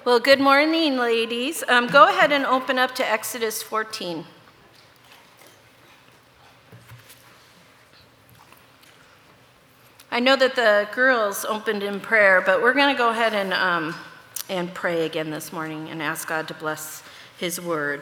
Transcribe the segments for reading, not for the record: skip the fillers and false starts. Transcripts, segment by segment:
Well, good morning, ladies. Go ahead and open up to Exodus 14. I know that the girls opened in prayer, but we're going to go ahead and pray again this morning and ask God to bless his word.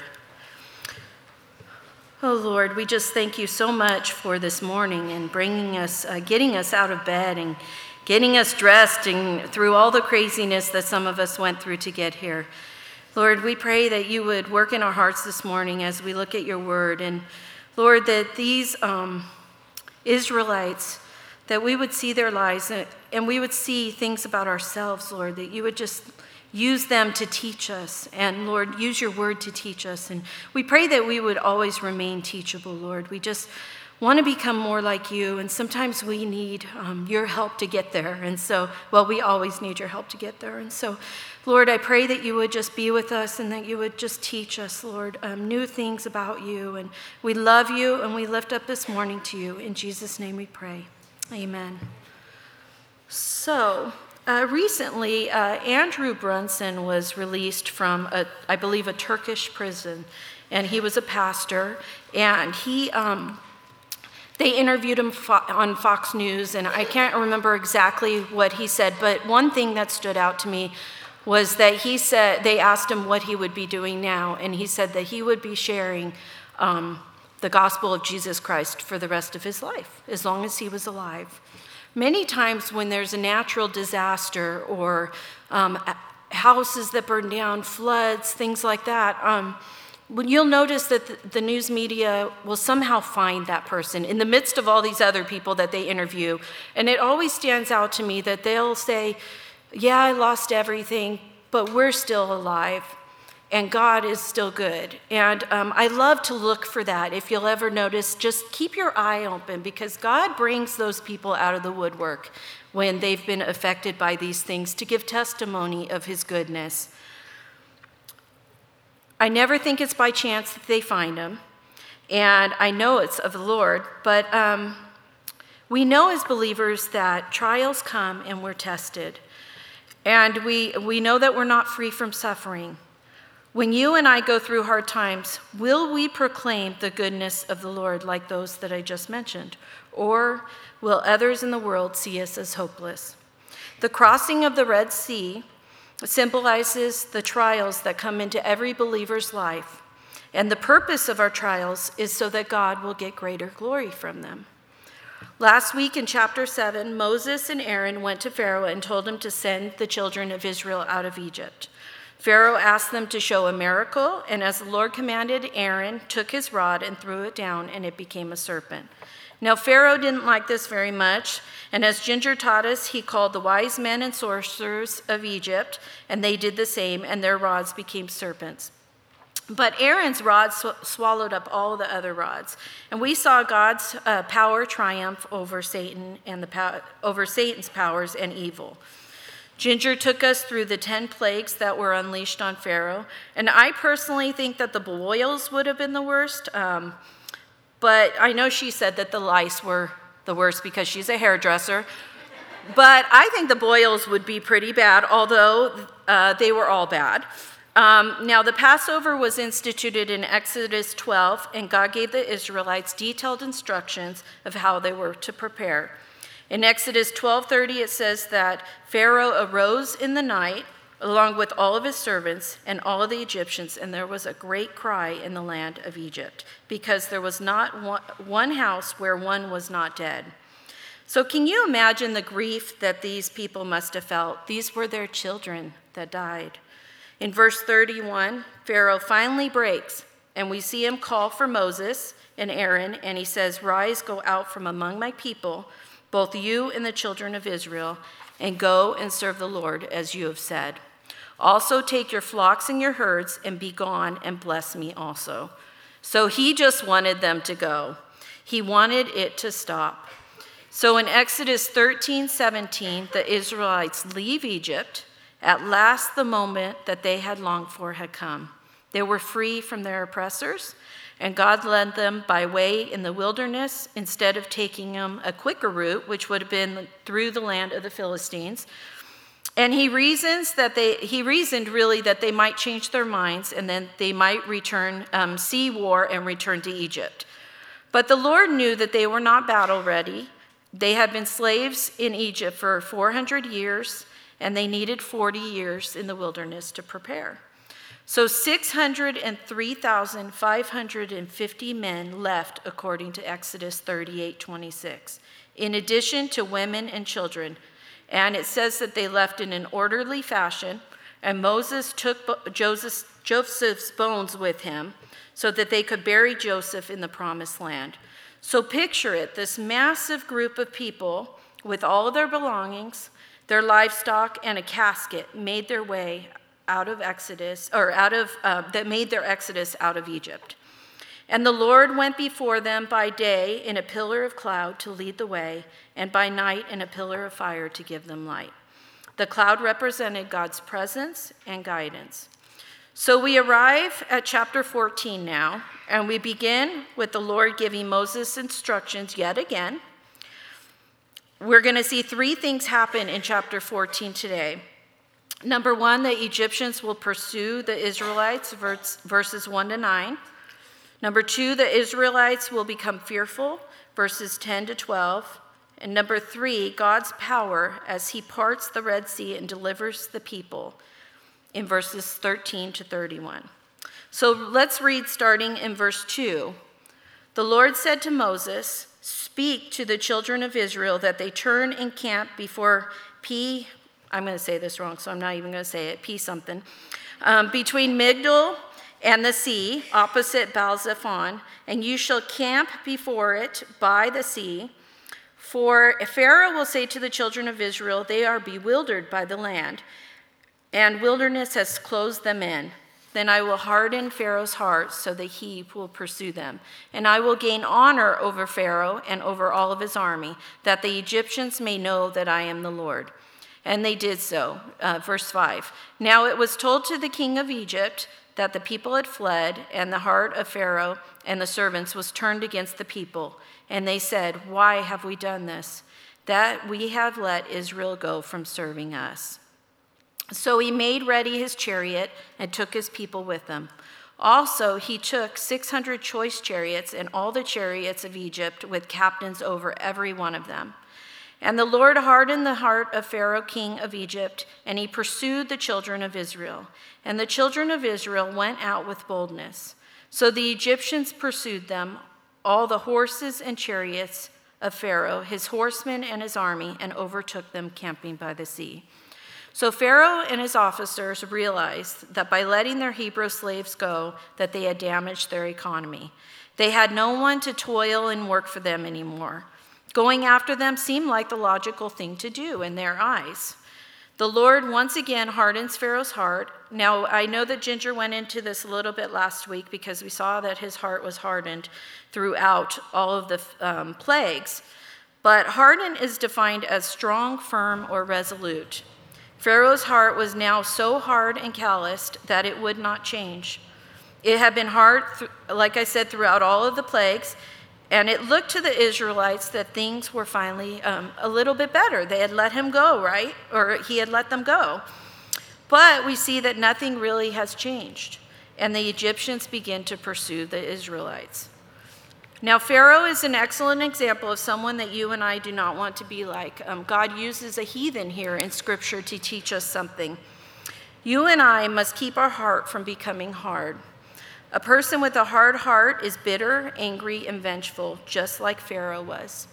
Oh, Lord, we just thank you so much for this morning and bringing us, getting us out of bed and getting us dressed and through all the craziness that some of us went through to get here. Lord, we pray that you would work in our hearts this morning as we look at your word. And Lord, that these Israelites, that we would see their lives and we would see things about ourselves, Lord, that you would just use them to teach us. And Lord, use your word to teach us. And we pray that we would always remain teachable, Lord. We just want to become more like you, and sometimes we need your help to get there. And so, we always need your help to get there. And so, Lord, I pray that you would just be with us and that you would just teach us, Lord, new things about you. And we love you, and we lift up this morning to you. In Jesus' name we pray. Amen. So, recently, Andrew Brunson was released from, I believe, a Turkish prison, and he was a pastor, and they interviewed him on Fox News, and I can't remember exactly what he said, but one thing that stood out to me was that he said, they asked him what he would be doing now, and he said that he would be sharing the gospel of Jesus Christ for the rest of his life, as long as he was alive. Many times when there's a natural disaster or houses that burn down, floods, things like that, you'll notice that the news media will somehow find that person in the midst of all these other people that they interview. And it always stands out to me that they'll say, yeah, I lost everything, but we're still alive, and God is still good. And I love to look for that. If you'll ever notice, just keep your eye open, because God brings those people out of the woodwork when they've been affected by these things to give testimony of his goodness. I never think it's by chance that they find him, and I know it's of the Lord, but we know as believers that trials come and we're tested, and we know that we're not free from suffering. When you and I go through hard times, will we proclaim the goodness of the Lord like those that I just mentioned, or will others in the world see us as hopeless? The crossing of the Red Sea symbolizes the trials that come into every believer's life. And the purpose of our trials is so that God will get greater glory from them. Last week in chapter 7, Moses and Aaron went to Pharaoh and told him to send the children of Israel out of Egypt. Pharaoh asked them to show a miracle, and as the Lord commanded, Aaron took his rod and threw it down, and it became a serpent. Now, Pharaoh didn't like this very much, and as Ginger taught us, he called the wise men and sorcerers of Egypt, and they did the same, and their rods became serpents. But Aaron's rod swallowed up all the other rods, and we saw God's power triumph over Satan and over Satan's powers and evil. Ginger took us through the 10 plagues that were unleashed on Pharaoh, and I personally think that the boils would have been the worst. But I know she said that the lice were the worst because she's a hairdresser. But I think the boils would be pretty bad, although they were all bad. Now, the Passover was instituted in Exodus 12, and God gave the Israelites detailed instructions of how they were to prepare. In Exodus 12:30, it says that Pharaoh arose in the night, along with all of his servants and all of the Egyptians, and there was a great cry in the land of Egypt, because there was not one house where one was not dead. So can you imagine the grief that these people must have felt? These were their children that died. In verse 31, Pharaoh finally breaks, and we see him call for Moses and Aaron, and he says, "Rise, go out from among my people, both you and the children of Israel, and go and serve the Lord as you have said. Also take your flocks and your herds and be gone and bless me also." So he just wanted them to go. He wanted it to stop. So in Exodus 13:17, the Israelites leave Egypt. At last, the moment that they had longed for had come. They were free from their oppressors, and God led them by way in the wilderness instead of taking them a quicker route, which would have been through the land of the Philistines. And he reasoned really that they might change their minds and then they might return, see war and return to Egypt. But the Lord knew that they were not battle ready. They had been slaves in Egypt for 400 years, and they needed 40 years in the wilderness to prepare. So 603,550 men left, according to Exodus 38:26, in addition to women and children. And it says that they left in an orderly fashion, and Moses took Joseph's bones with him so that they could bury Joseph in the promised land. So picture it, this massive group of people with all of their belongings, their livestock, and a casket made their way out of Exodus, that made their exodus out of Egypt. And the Lord went before them by day in a pillar of cloud to lead the way, and by night in a pillar of fire to give them light. The cloud represented God's presence and guidance. So we arrive at chapter 14 now, and we begin with the Lord giving Moses instructions yet again. We're going to see three things happen in chapter 14 today. Number one, the Egyptians will pursue the Israelites, verses 1-9. Number two, the Israelites will become fearful, verses 10-12. And number three, God's power as he parts the Red Sea and delivers the people, in verses 13-31. So let's read starting in verse 2. The Lord said to Moses, "Speak to the children of Israel that they turn and camp before I'm going to say this wrong, so I'm not even going to say it, between Migdol and the sea, opposite Baal-zephon, and you shall camp before it by the sea. For Pharaoh will say to the children of Israel, they are bewildered by the land, and wilderness has closed them in. Then I will harden Pharaoh's heart so that he will pursue them. And I will gain honor over Pharaoh and over all of his army, that the Egyptians may know that I am the Lord." And they did so. Verse 5. Now it was told to the king of Egypt that the people had fled, and the heart of Pharaoh and the servants was turned against the people. And they said, "Why have we done this? That we have let Israel go from serving us." So he made ready his chariot and took his people with him. Also, he took 600 choice chariots and all the chariots of Egypt with captains over every one of them. And the Lord hardened the heart of Pharaoh, king of Egypt, and he pursued the children of Israel. And the children of Israel went out with boldness. So the Egyptians pursued them, all the horses and chariots of Pharaoh, his horsemen and his army, and overtook them camping by the sea. So Pharaoh and his officers realized that by letting their Hebrew slaves go, that they had damaged their economy. They had no one to toil and work for them anymore. Going after them seemed like the logical thing to do in their eyes. The Lord once again hardens Pharaoh's heart. Now, I know that Ginger went into this a little bit last week because we saw that his heart was hardened throughout all of the plagues. But hardened is defined as strong, firm, or resolute. Pharaoh's heart was now so hard and calloused that it would not change. It had been hard, like I said, throughout all of the plagues. And it looked to the Israelites that things were finally a little bit better. They had let him go, right? Or he had let them go. But we see that nothing really has changed. And the Egyptians begin to pursue the Israelites. Now, Pharaoh is an excellent example of someone that you and I do not want to be like. God uses a heathen here in Scripture to teach us something. You and I must keep our heart from becoming hard. A person with a hard heart is bitter, angry, and vengeful, just like Pharaoh was.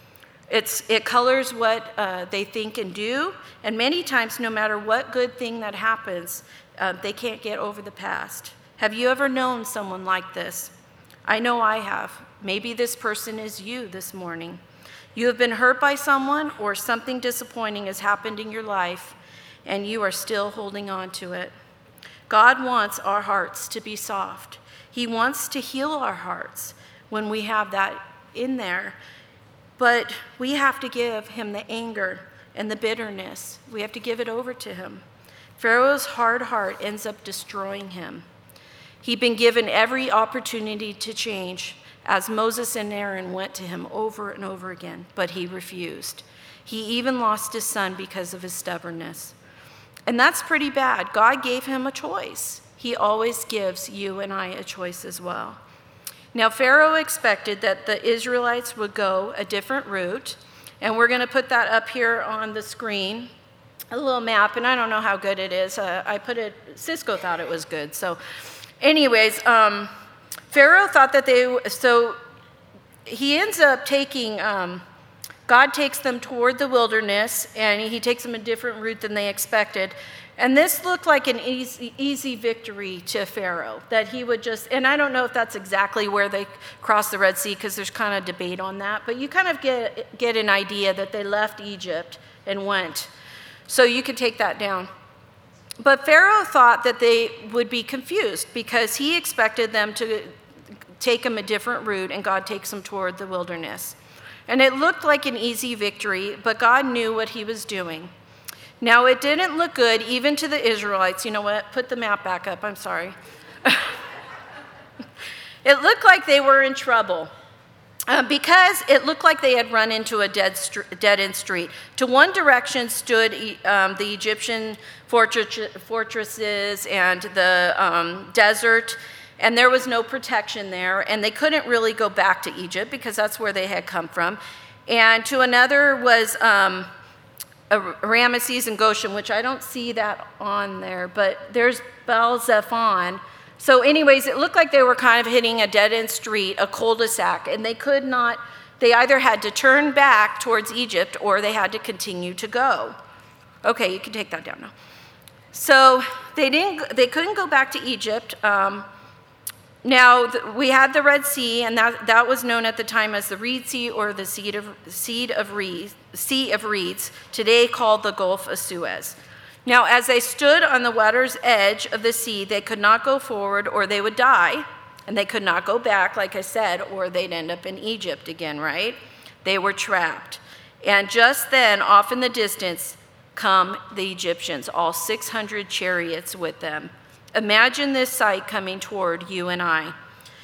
It colors what they think and do, and many times, no matter what good thing that happens, they can't get over the past. Have you ever known someone like this? I know I have. Maybe this person is you this morning. You have been hurt by someone, or something disappointing has happened in your life, and you are still holding on to it. God wants our hearts to be soft. He wants to heal our hearts when we have that in there. But we have to give him the anger and the bitterness. We have to give it over to him. Pharaoh's hard heart ends up destroying him. He'd been given every opportunity to change, as Moses and Aaron went to him over and over again, but he refused. He even lost his son because of his stubbornness. And that's pretty bad. God gave him a choice. He always gives you and I a choice as well. Now, Pharaoh expected that the Israelites would go a different route, and we're going to put that up here on the screen, a little map, and I don't know how good it is. Cisco thought it was good. So anyways, Pharaoh thought that so he ends up taking, God takes them toward the wilderness, and he takes them a different route than they expected. And this looked like an easy victory to Pharaoh, that he would just, and I don't know if that's exactly where they crossed the Red Sea, because there's kind of debate on that, but you kind of get an idea that they left Egypt and went. So you could take that down. But Pharaoh thought that they would be confused because he expected them to take them a different route, and God takes them toward the wilderness. And it looked like an easy victory, but God knew what he was doing. Now, it didn't look good even to the Israelites. You know what? Put the map back up. I'm sorry. It looked like they were in trouble because it looked like they had run into a dead-end street. To one direction stood the Egyptian fortresses and the desert, and there was no protection there, and they couldn't really go back to Egypt because that's where they had come from. And to another was Ramesses and Goshen, which I don't see that on there, but there's Baal-zephon. So anyways, it looked like they were kind of hitting a dead-end street, a cul-de-sac, and they either had to turn back towards Egypt or they had to continue to go. Okay, you can take that down now. So they couldn't go back to Egypt. Now, we had the Red Sea, and that was known at the time as the Reed Sea or the Sea of Reeds, today called the Gulf of Suez. Now, as they stood on the water's edge of the sea, they could not go forward or they would die, and they could not go back, like I said, or they'd end up in Egypt again, right? They were trapped. And just then, off in the distance, come the Egyptians, all 600 chariots with them. Imagine this sight coming toward you and I.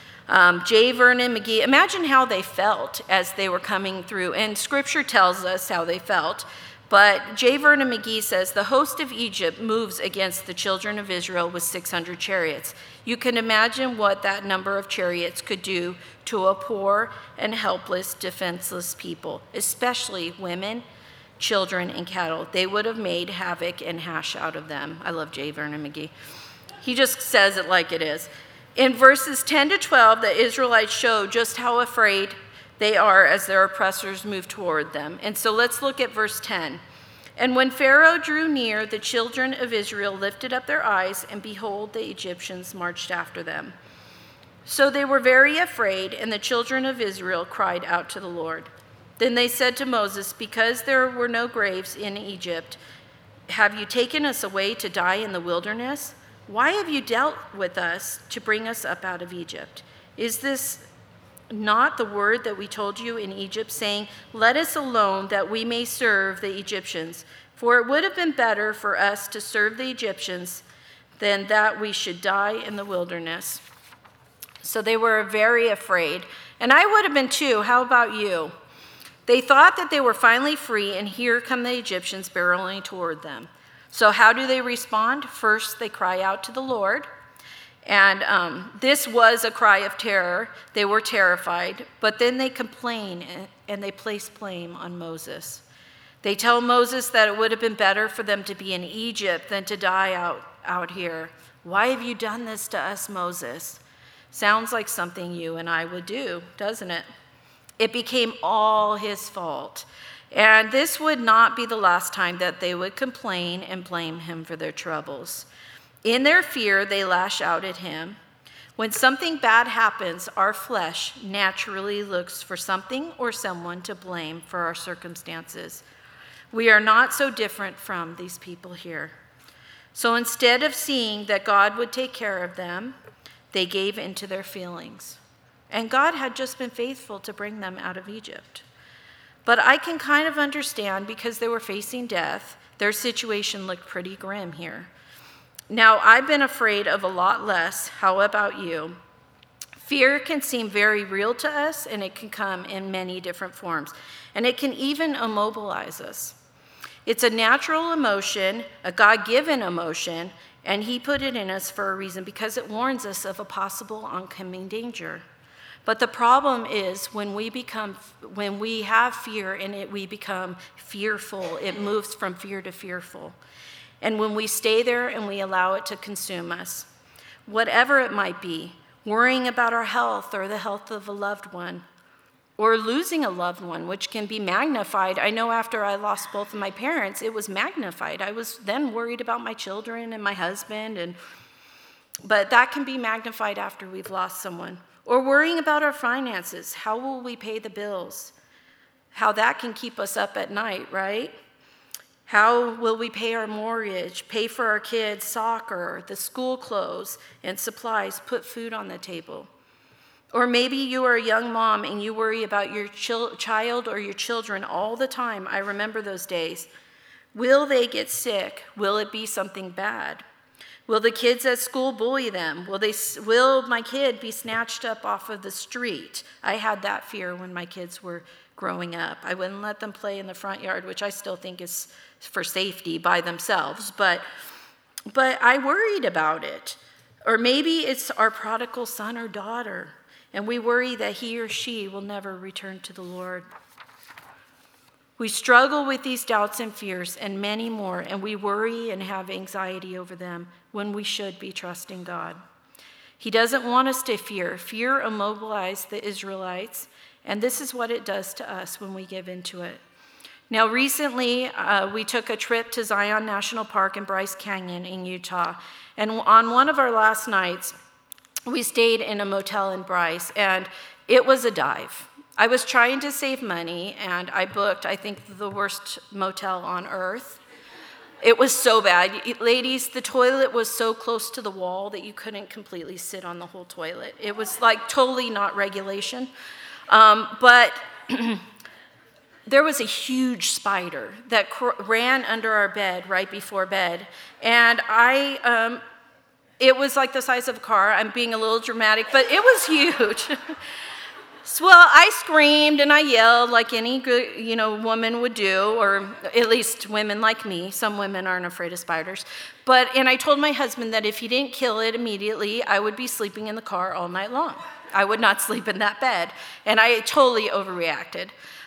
J. Vernon McGee, imagine how they felt as they were coming through. And Scripture tells us how they felt. But J. Vernon McGee says, the host of Egypt moves against the children of Israel with 600 chariots. You can imagine what that number of chariots could do to a poor and helpless, defenseless people, especially women, children, and cattle. They would have made havoc and hash out of them. I love J. Vernon McGee. He just says it like it is. In verses 10 to 12, the Israelites show just how afraid they are as their oppressors move toward them. And so let's look at verse 10. And when Pharaoh drew near, the children of Israel lifted up their eyes, and behold, the Egyptians marched after them. So they were very afraid, and the children of Israel cried out to the Lord. Then they said to Moses, because there were no graves in Egypt, have you taken us away to die in the wilderness? Why have you dealt with us to bring us up out of Egypt? Is this not the word that we told you in Egypt, saying, let us alone that we may serve the Egyptians? For it would have been better for us to serve the Egyptians than that we should die in the wilderness. So they were very afraid. And I would have been too. How about you? They thought that they were finally free, and here come the Egyptians barreling toward them. So how do they respond? First, they cry out to the Lord. And this was a cry of terror. They were terrified. But then they complain, and they place blame on Moses. They tell Moses that it would have been better for them to be in Egypt than to die out here. Why have you done this to us, Moses? Sounds like something you and I would do, doesn't it? It became all his fault. And this would not be the last time that they would complain and blame him for their troubles. In their fear, they lash out at him. When something bad happens, our flesh naturally looks for something or someone to blame for our circumstances. We are not so different from these people here. So instead of seeing that God would take care of them, they gave into their feelings. And God had just been faithful to bring them out of Egypt. But I can kind of understand, because they were facing death, their situation looked pretty grim here. Now, I've been afraid of a lot less. How about you? Fear can seem very real to us, and it can come in many different forms. And it can even immobilize us. It's a natural emotion, a God-given emotion, and he put it in us for a reason, because it warns us of a possible oncoming danger. But the problem is when we have fear and we become fearful, it moves from fear to fearful. And when we stay there and we allow it to consume us, whatever it might be, worrying about our health or the health of a loved one, or losing a loved one, which can be magnified. I know after I lost both of my parents, it was magnified. I was then worried about my children and my husband, but that can be magnified after we've lost someone. Or worrying about our finances. How will we pay the bills? How that can keep us up at night, right? How will we pay our mortgage, pay for our kids' soccer, the school clothes and supplies, put food on the table? Or maybe you are a young mom and you worry about your child or your children all the time. I remember those days. Will they get sick? Will it be something bad? Will the kids at school bully them? Will my kid be snatched up off of the street? I had that fear when my kids were growing up. I wouldn't let them play in the front yard, which I still think is for safety by themselves, but I worried about it. Or maybe it's our prodigal son or daughter, and we worry that he or she will never return to the Lord. We struggle with these doubts and fears and many more, and we worry and have anxiety over them when we should be trusting God. He doesn't want us to fear. Fear immobilized the Israelites, and this is what it does to us when we give into it. Now, recently, we took a trip to Zion National Park in Bryce Canyon in Utah, and on one of our last nights, we stayed in a motel in Bryce, and it was a dive. I was trying to save money, and I booked, I think, the worst motel on earth. It was so bad. Ladies, the toilet was so close to the wall that you couldn't completely sit on the whole toilet. It was like totally not regulation. But there was a huge spider that ran under our bed right before bed, and it was like the size of a car. I'm being a little dramatic, but it was huge. Well, I screamed and I yelled like any good, woman would do, or at least women like me. Some women aren't afraid of spiders. And I told my husband that if he didn't kill it immediately, I would be sleeping in the car all night long. I would not sleep in that bed. And I totally overreacted.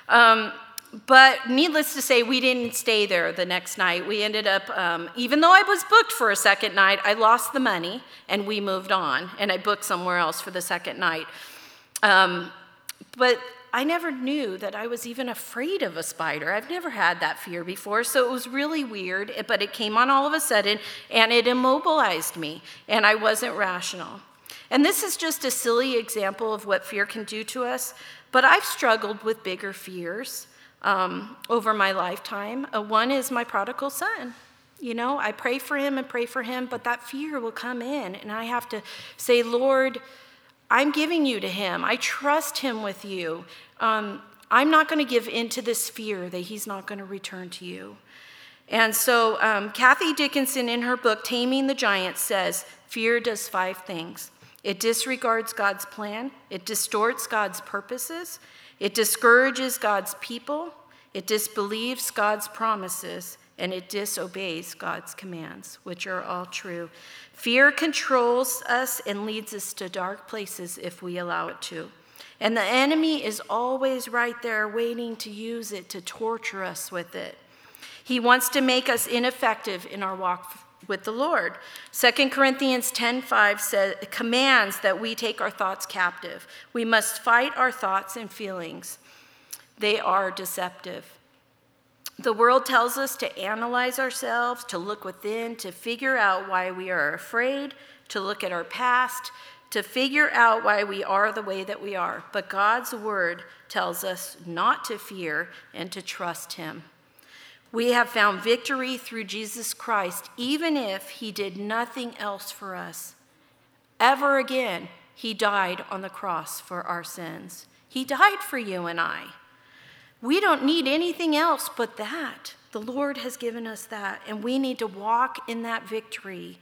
But needless to say, we didn't stay there the next night. We ended up, even though I was booked for a second night, I lost the money and we moved on. And I booked somewhere else for the second night. But I never knew that I was even afraid of a spider. I've never had that fear before, so it was really weird, but it came on all of a sudden, and it immobilized me, and I wasn't rational. And this is just a silly example of what fear can do to us, but I've struggled with bigger fears over my lifetime. One is my prodigal son. I pray for him, but that fear will come in, and I have to say, Lord, I'm giving you to him. I trust him with you. I'm not going to give in to this fear that he's not going to return to you. And so Kathy Dickinson, in her book, Taming the Giant, says, fear does 5 things. It disregards God's plan. It distorts God's purposes. It discourages God's people. It disbelieves God's promises. And it disobeys God's commands, which are all true. Fear controls us and leads us to dark places if we allow it to. And the enemy is always right there waiting to use it to torture us with it. He wants to make us ineffective in our walk with the Lord. 2 Corinthians 10:5 commands that we take our thoughts captive. We must fight our thoughts and feelings. They are deceptive. The world tells us to analyze ourselves, to look within, to figure out why we are afraid, to look at our past, to figure out why we are the way that we are. But God's word tells us not to fear and to trust him. We have found victory through Jesus Christ, even if he did nothing else for us. Ever again, he died on the cross for our sins. He died for you and I. We don't need anything else but that. The Lord has given us that, and we need to walk in that victory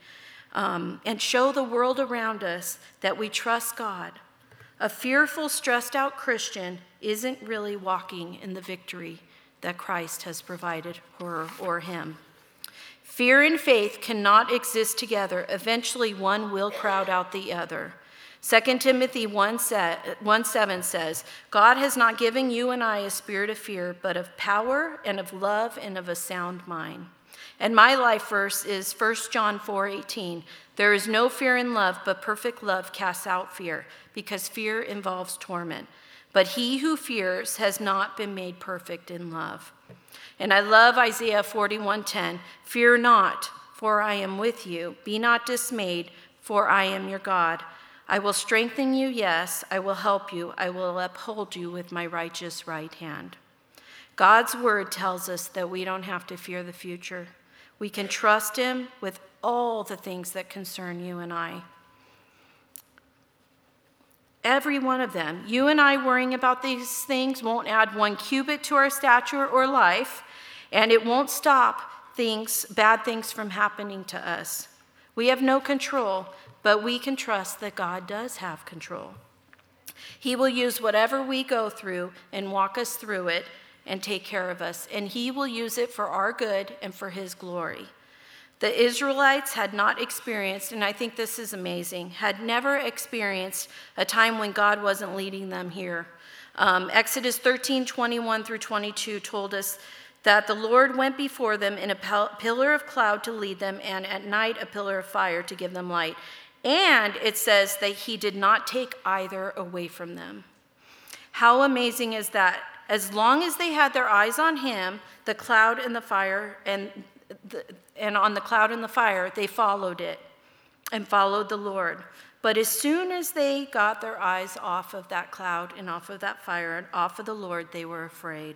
and show the world around us that we trust God. A fearful, stressed out Christian isn't really walking in the victory that Christ has provided her or him. Fear and faith cannot exist together. Eventually, one will crowd out the other. 2 Timothy 1:7 says, God has not given you and I a spirit of fear, but of power and of love and of a sound mind. And my life verse is 1 John 4:18. There is no fear in love, but perfect love casts out fear, because fear involves torment. But he who fears has not been made perfect in love. And I love Isaiah 41:10. Fear not, for I am with you. Be not dismayed, for I am your God. I will strengthen you, yes, I will help you. I will uphold you with my righteous right hand. God's word tells us that we don't have to fear the future. We can trust him with all the things that concern you and I. Every one of them. You and I worrying about these things won't add 1 cubit to our stature or life, and it won't stop bad things from happening to us. We have no control, but we can trust that God does have control. He will use whatever we go through and walk us through it and take care of us, and he will use it for our good and for his glory. The Israelites had not experienced, and I think this is amazing, had never experienced a time when God wasn't leading them here. Exodus 13:21 through 22 told us that the Lord went before them in a pillar of cloud to lead them, and at night a pillar of fire to give them light. And it says that he did not take either away from them. How amazing is that? As long as they had their eyes on him, the cloud and the fire, and on the cloud and the fire, they followed it and followed the Lord. But as soon as they got their eyes off of that cloud and off of that fire and off of the Lord, they were afraid.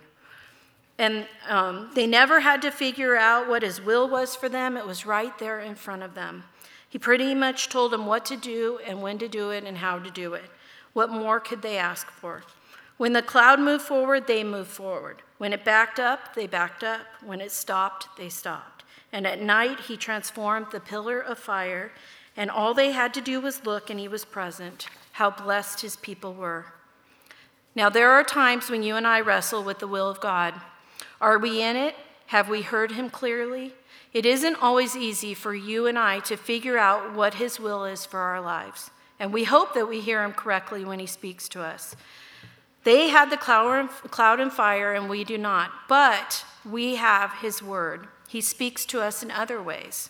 And they never had to figure out what his will was for them. It was right there in front of them. He pretty much told them what to do and when to do it and how to do it. What more could they ask for? When the cloud moved forward, they moved forward. When it backed up, they backed up. When it stopped, they stopped. And at night, he transformed the pillar of fire, and all they had to do was look, and he was present. How blessed his people were. Now, there are times when you and I wrestle with the will of God. Are we in it? Have we heard him clearly? It isn't always easy for you and I to figure out what his will is for our lives. And we hope that we hear him correctly when he speaks to us. They had the cloud and fire, and we do not. But we have his word. He speaks to us in other ways.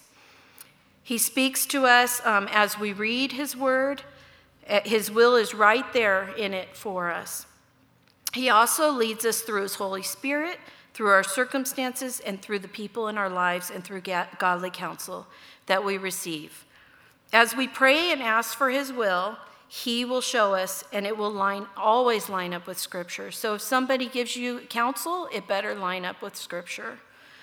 He speaks to us as we read his word. His will is right there in it for us. He also leads us through his Holy Spirit, through our circumstances, and through the people in our lives, and through godly counsel that we receive. As we pray and ask for his will, he will show us, and it will always line up with Scripture. So if somebody gives you counsel, it better line up with Scripture.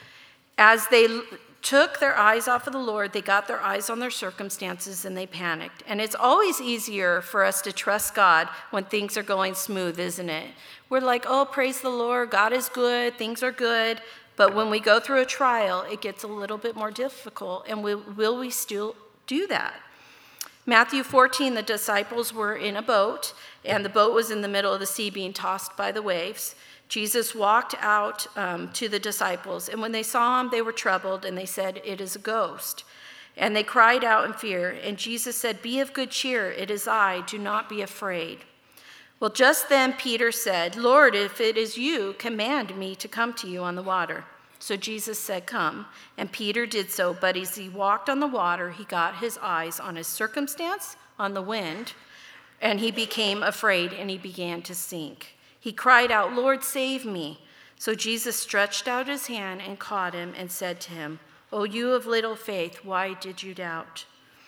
As they took their eyes off of the Lord, they got their eyes on their circumstances, and they panicked. And it's always easier for us to trust God when things are going smooth, isn't it? We're like, oh, praise the Lord, God is good, things are good. But when we go through a trial, it gets a little bit more difficult. And will we still do that? Matthew 14, the disciples were in a boat, and the boat was in the middle of the sea being tossed by the waves. Jesus walked out to the disciples, and when they saw him, they were troubled, and they said, "It is a ghost." And they cried out in fear, and Jesus said, "Be of good cheer, it is I, do not be afraid." Well, just then Peter said, "Lord, if it is you, command me to come to you on the water." So Jesus said, "Come," and Peter did so, but as he walked on the water, he got his eyes on his circumstance, on the wind, and he became afraid, and he began to sink. He cried out, "Lord, save me." So Jesus stretched out his hand and caught him and said to him, "O you of little faith, why did you doubt?"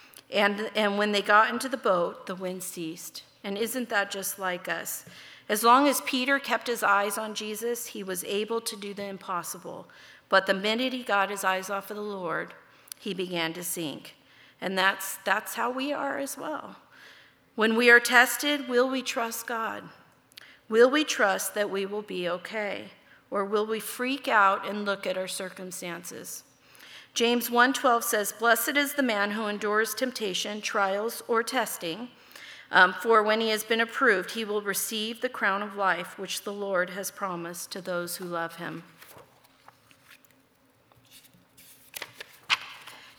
And when they got into the boat, the wind ceased. And isn't that just like us? As long as Peter kept his eyes on Jesus, he was able to do the impossible. But the minute he got his eyes off of the Lord, he began to sink. And that's how we are as well. When we are tested, will we trust God? Will we trust that we will be okay? Or will we freak out and look at our circumstances? James 1:12 says, "Blessed is the man who endures temptation, trials, or testing. For when he has been approved, he will receive the crown of life, which the Lord has promised to those who love him."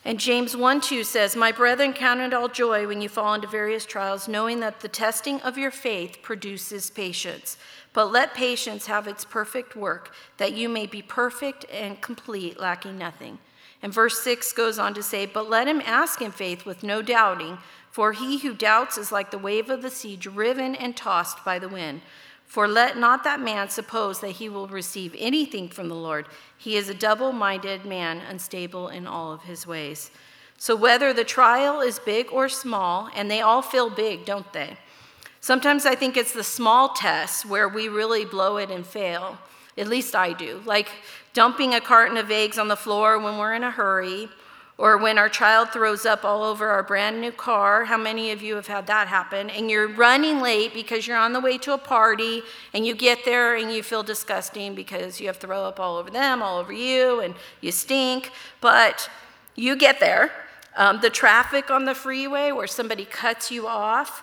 And James 1:2 says, "My brethren, count it all joy when you fall into various trials, knowing that the testing of your faith produces patience. But let patience have its perfect work, that you may be perfect and complete, lacking nothing." And verse 6 goes on to say, "But let him ask in faith with no doubting, for he who doubts is like the wave of the sea, driven and tossed by the wind. For let not that man suppose that he will receive anything from the Lord. He is a double-minded man, unstable in all of his ways." So whether the trial is big or small, and they all feel big, don't they? Sometimes I think it's the small tests where we really blow it and fail. At least I do. Like dumping a carton of eggs on the floor when we're in a hurry, or when our child throws up all over our brand new car. How many of you have had that happen? And you're running late because you're on the way to a party, and you get there and you feel disgusting because you have throw up all over them, all over you, and you stink. But you get there. The traffic on the freeway where somebody cuts you off,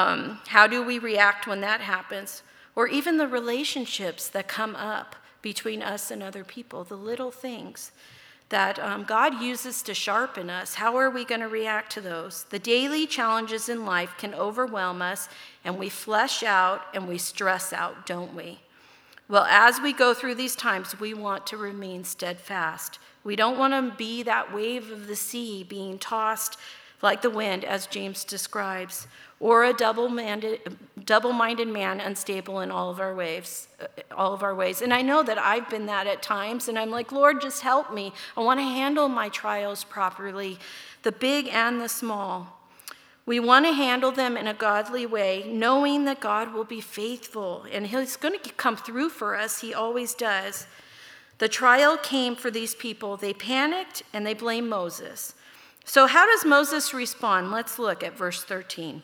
how do we react when that happens? Or even the relationships that come up between us and other people, the little things that God uses to sharpen us. How are we going to react to those? The daily challenges in life can overwhelm us, and we flesh out and we stress out, don't we? Well, as we go through these times, we want to remain steadfast. We don't want to be that wave of the sea being tossed like the wind, as James describes, or a double-minded man, unstable in all of our ways. And I know that I've been that at times, and I'm like, Lord, just help me. I want to handle my trials properly, the big and the small. We want to handle them in a godly way, knowing that God will be faithful, and he's going to come through for us. He always does. The trial came for these people. They panicked, and they blamed Moses. So how does Moses respond? Let's look at verse 13.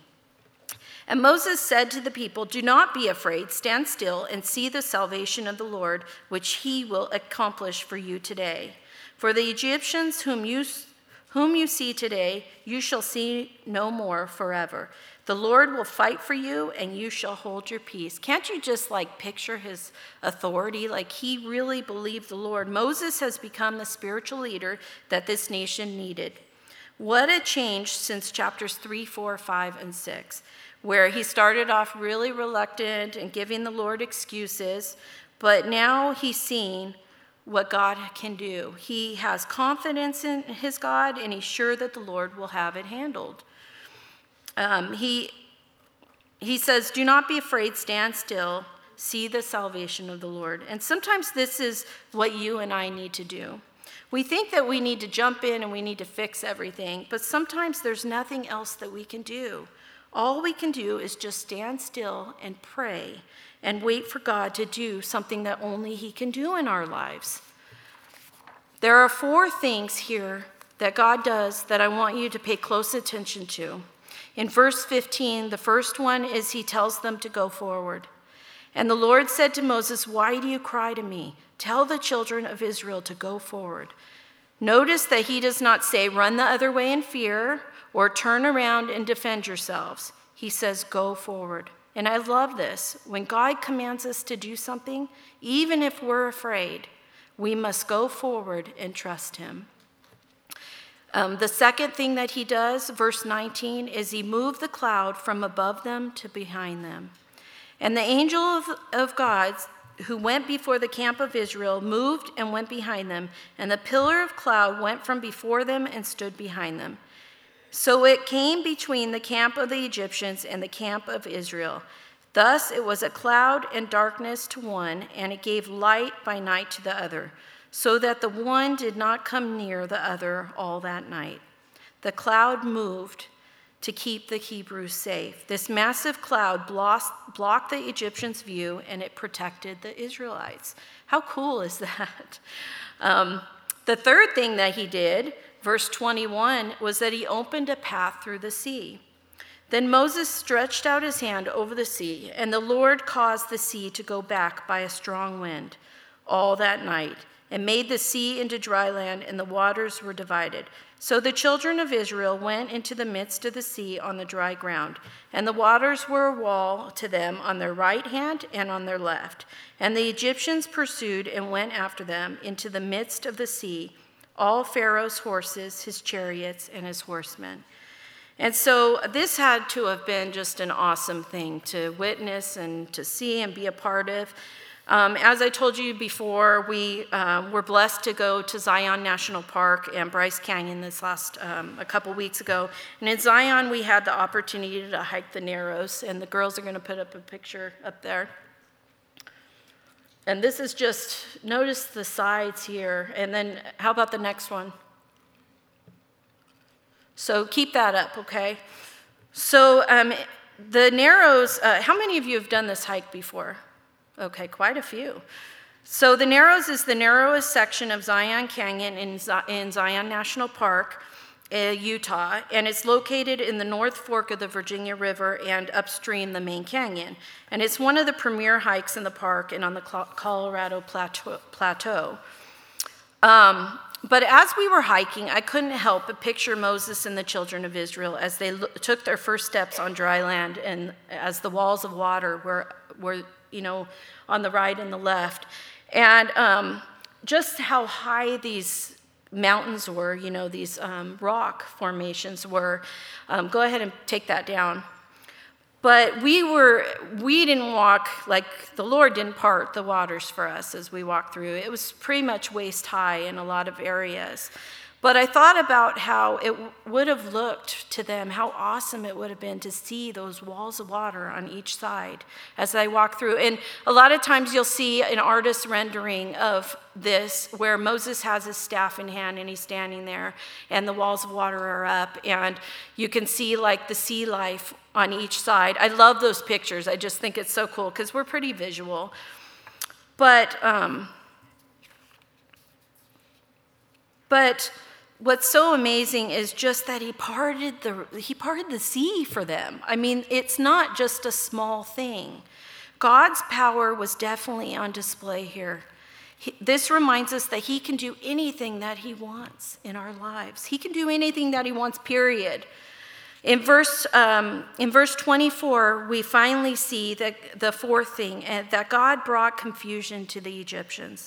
"And Moses said to the people, 'Do not be afraid, stand still and see the salvation of the Lord, which he will accomplish for you today. For the Egyptians whom you see today, you shall see no more forever. The Lord will fight for you, and you shall hold your peace.'" Can't you just picture his authority? He really believed the Lord. Moses has become the spiritual leader that this nation needed. What a change since chapters 3, 4, 5, and 6, where he started off really reluctant and giving the Lord excuses, but now he's seeing what God can do. He has confidence in his God, and he's sure that the Lord will have it handled. He says, "Do not be afraid, stand still, see the salvation of the Lord." And sometimes this is what you and I need to do. We think that we need to jump in and we need to fix everything, but sometimes there's nothing else that we can do. All we can do is just stand still and pray and wait for God to do something that only he can do in our lives. There are 4 things here that God does that I want you to pay close attention to. In verse 15, the first one is he tells them to go forward. "And the Lord said to Moses, 'Why do you cry to me? Tell the children of Israel to go forward.'" Notice that he does not say, "Run the other way in fear," or "Turn around and defend yourselves." He says, "Go forward." And I love this. When God commands us to do something, even if we're afraid, we must go forward and trust him. The second thing that he does, verse 19, is he moved the cloud from above them to behind them. "And the angel of God, who went before the camp of Israel, moved and went behind them, and the pillar of cloud went from before them and stood behind them. So it came between the camp of the Egyptians and the camp of Israel. Thus it was a cloud and darkness to one, and it gave light by night to the other, so that the one did not come near the other all that night. The cloud moved to keep the Hebrews safe. This massive cloud blocked the Egyptians' view, and it protected the Israelites." How cool is that? The third thing that he did, verse 21, was that he opened a path through the sea. "Then Moses stretched out his hand over the sea, and the Lord caused the sea to go back by a strong wind all that night, and made the sea into dry land, and the waters were divided. So the children of Israel went into the midst of the sea on the dry ground, and the waters were a wall to them on their right hand and on their left. And the Egyptians pursued and went after them into the midst of the sea all Pharaoh's horses, his chariots, and his horsemen. And so this had to have been just an awesome thing to witness and to see and be a part of. As I told you before, we were blessed to go to Zion National Park and Bryce Canyon this last a couple weeks ago. And in Zion, we had the opportunity to hike the Narrows, and the girls are going to put up a picture up there. And this is just, notice the sides here. And then how about the next one? So keep that up, okay? So the Narrows, how many of you have done this hike before? Okay, quite a few. So the Narrows is the narrowest section of Zion Canyon in Zion National Park, Utah, and it's located in the North Fork of the Virginia River and upstream the main canyon. And it's one of the premier hikes in the park and on the Colorado Plateau. But as we were hiking, I couldn't help but picture Moses and the children of Israel as they took their first steps on dry land, and as the walls of water were on the right and the left. And just how high these mountains were, these rock formations were. Go ahead and take that down. But we didn't walk, like the Lord didn't part the waters for us as we walked through. It was pretty much waist high in a lot of areas. But I thought about how it would have looked to them, how awesome it would have been to see those walls of water on each side as I walk through. And a lot of times you'll see an artist's rendering of this where Moses has his staff in hand and he's standing there and the walls of water are up and you can see like the sea life on each side. I love those pictures. I just think it's so cool because we're pretty visual. But what's so amazing is just that he parted the sea for them. I mean, it's not just a small thing. God's power was definitely on display here. This reminds us that he can do anything that he wants in our lives. He can do anything that he wants, period. In verse 24, we finally see the fourth thing, that God brought confusion to the Egyptians.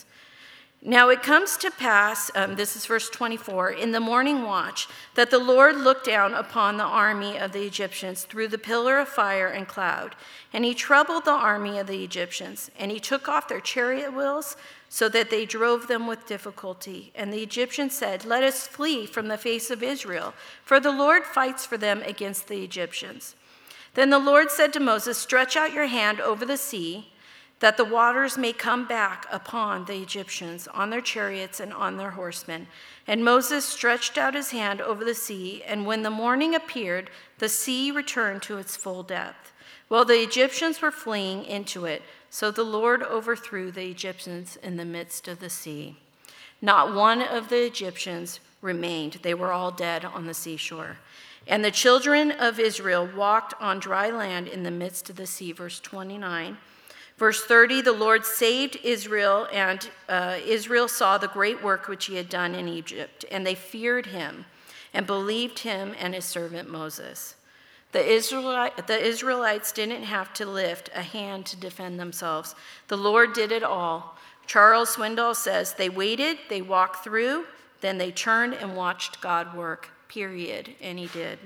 Now it comes to pass, this is verse 24, in the morning watch, that the Lord looked down upon the army of the Egyptians through the pillar of fire and cloud, and he troubled the army of the Egyptians, and he took off their chariot wheels so that they drove them with difficulty. And the Egyptians said, "Let us flee from the face of Israel, for the Lord fights for them against the Egyptians." Then the Lord said to Moses, "Stretch out your hand over the sea, that the waters may come back upon the Egyptians, on their chariots and on their horsemen." And Moses stretched out his hand over the sea, and when the morning appeared, the sea returned to its full depth, while the Egyptians were fleeing into it. So the Lord overthrew the Egyptians in the midst of the sea. Not one of the Egyptians remained. They were all dead on the seashore. And the children of Israel walked on dry land in the midst of the sea. Verse 29. Verse 30, the Lord saved Israel, and Israel saw the great work which he had done in Egypt, and they feared him and believed him and his servant Moses. The Israelites didn't have to lift a hand to defend themselves. The Lord did it all. Charles Swindoll says, they waited, they walked through, then they turned and watched God work, period, and he did.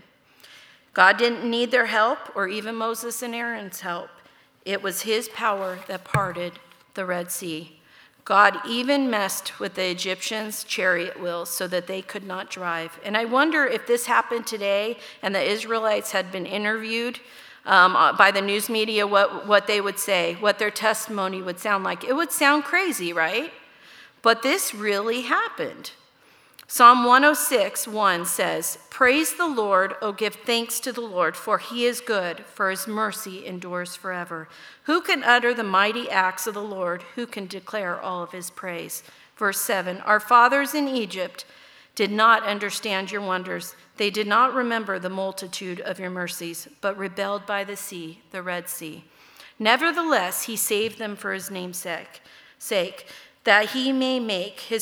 God didn't need their help or even Moses and Aaron's help. It was his power that parted the Red Sea. God even messed with the Egyptians' chariot wheels so that they could not drive. And I wonder if this happened today and the Israelites had been interviewed by the news media, what they would say, what their testimony would sound like. It would sound crazy, right? But this really happened. Psalm 106:1 says, "Praise the Lord, O give thanks to the Lord, for he is good, for his mercy endures forever. Who can utter the mighty acts of the Lord? Who can declare all of his praise?" Verse 7, "Our fathers in Egypt did not understand your wonders. They did not remember the multitude of your mercies, but rebelled by the sea, the Red Sea. Nevertheless, he saved them for his name's sake, that he may make his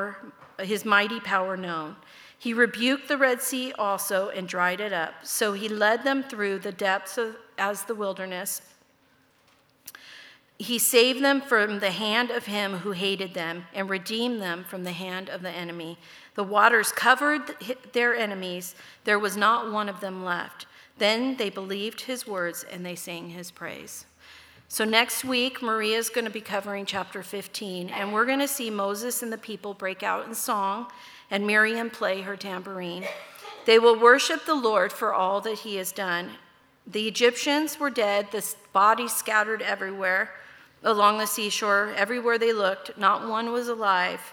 mighty power known. He rebuked the Red Sea also and dried it up. So he led them through the depths as the wilderness. He saved them from the hand of him who hated them and redeemed them from the hand of the enemy. The waters covered their enemies. There was not one of them left. Then they believed his words and they sang his praise. So next week, Maria's going to be covering chapter 15, and we're going to see Moses and the people break out in song and Miriam play her tambourine. They will worship the Lord for all that he has done. The Egyptians were dead, the bodies scattered everywhere along the seashore. Everywhere they looked, not one was alive,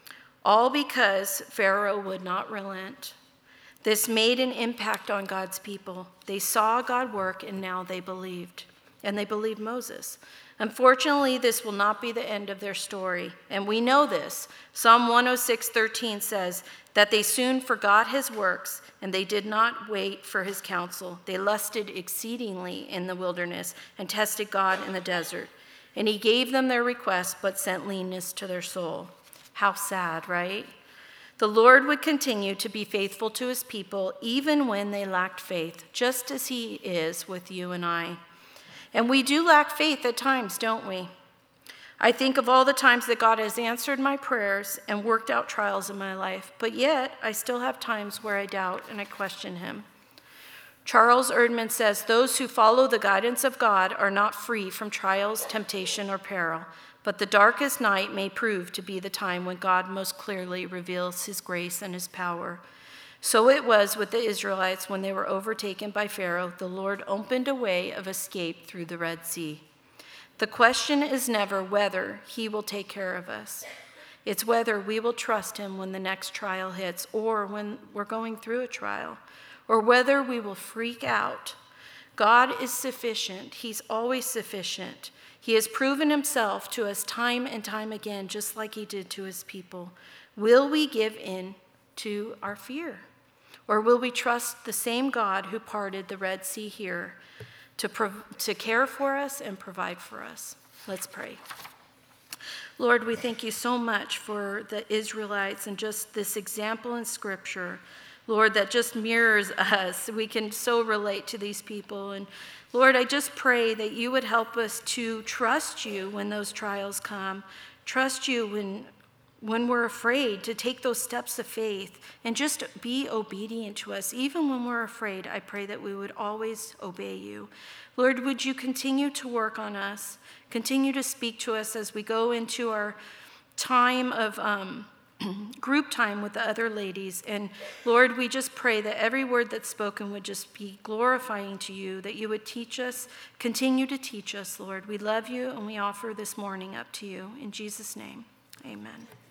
all because Pharaoh would not relent. This made an impact on God's people. They saw God work, and now they believed. And they believed Moses. Unfortunately, this will not be the end of their story, and we know this. Psalm 106:13 says that they soon forgot his works, and they did not wait for his counsel. They lusted exceedingly in the wilderness and tested God in the desert. And he gave them their request, but sent leanness to their soul. How sad, right? The Lord would continue to be faithful to his people even when they lacked faith, just as he is with you and I. And we do lack faith at times, don't we? I think of all the times that God has answered my prayers and worked out trials in my life, but yet I still have times where I doubt and I question him. Charles Erdman says, those who follow the guidance of God are not free from trials, temptation, or peril, but the darkest night may prove to be the time when God most clearly reveals his grace and his power. So it was with the Israelites when they were overtaken by Pharaoh. The Lord opened a way of escape through the Red Sea. The question is never whether he will take care of us. It's whether we will trust him when the next trial hits or when we're going through a trial, or whether we will freak out. God is sufficient. He's always sufficient. He has proven himself to us time and time again, just like he did to his people. Will we give in to our fear? Or will we trust the same God who parted the Red Sea here to care for us and provide for us? Let's pray. Lord, we thank you so much for the Israelites and just this example in Scripture, Lord, that just mirrors us. We can so relate to these people. And Lord, I just pray that you would help us to trust you when those trials come, trust you when we're afraid, to take those steps of faith and just be obedient to us. Even when we're afraid, I pray that we would always obey you. Lord, would you continue to work on us, continue to speak to us as we go into our time of group time with the other ladies. And Lord, we just pray that every word that's spoken would just be glorifying to you, that you would teach us, continue to teach us, Lord. We love you and we offer this morning up to you. In Jesus' name, amen.